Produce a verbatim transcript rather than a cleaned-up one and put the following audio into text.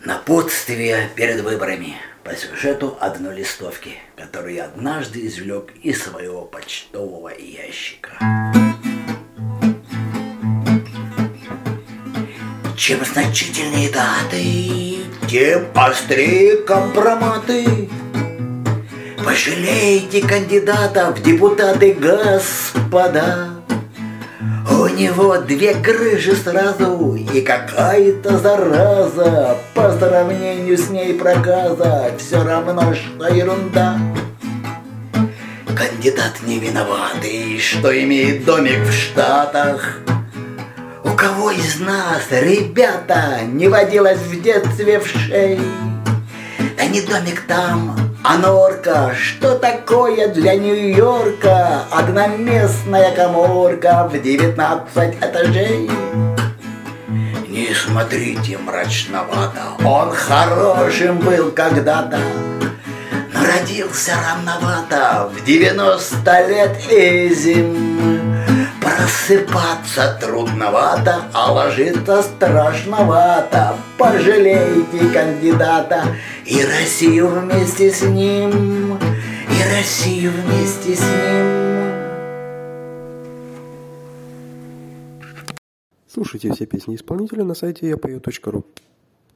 Напутствие перед выборами по сюжету одной листовки, которую я однажды извлек из своего почтового ящика. Чем значительнее даты, тем острее компроматы. Пожалейте кандидата в депутаты, господа. У него две крыши сразу и какая-то зараза. По сравнению с ней проказа все равно, что ерунда. Кандидат не виноватый, что имеет домик в Штатах. У кого из нас, ребята, не водилось в детстве в шей? Да не домик там, а норка. Что такое для Нью-Йорка одноместная каморка в девятнадцать этажей? Не смотрите мрачновато, он хорошим был когда-то, но родился рановато, в девяносто лет изим. Просыпаться трудновато, а ложиться страшновато. Пожалейте кандидата и Россию вместе с ним, и Россию вместе с ним. Слушайте все песни исполнителя на сайте я пою точка ру.